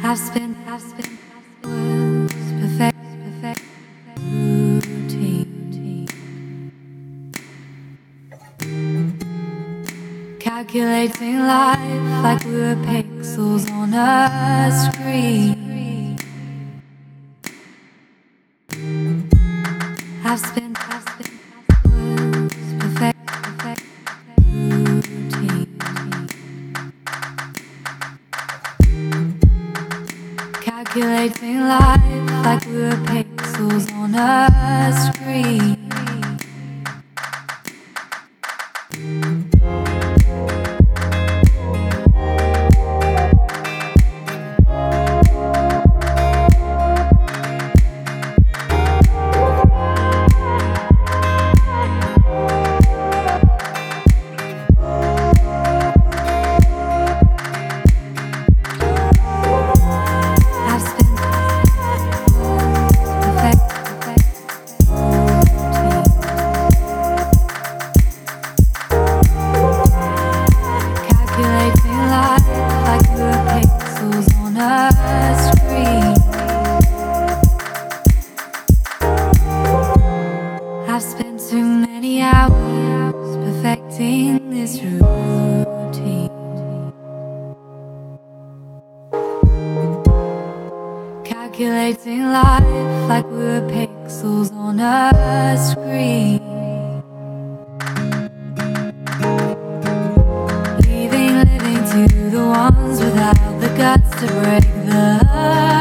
I've spent was perfect routine. Calculating life like we were pixels on a screen. I've spent was perfect routine. Calculating life like we were pixels on a screen. I've spent too many hours perfecting this routine. Calculating life like we were pixels on a screen. Living to the ones without the guts to break the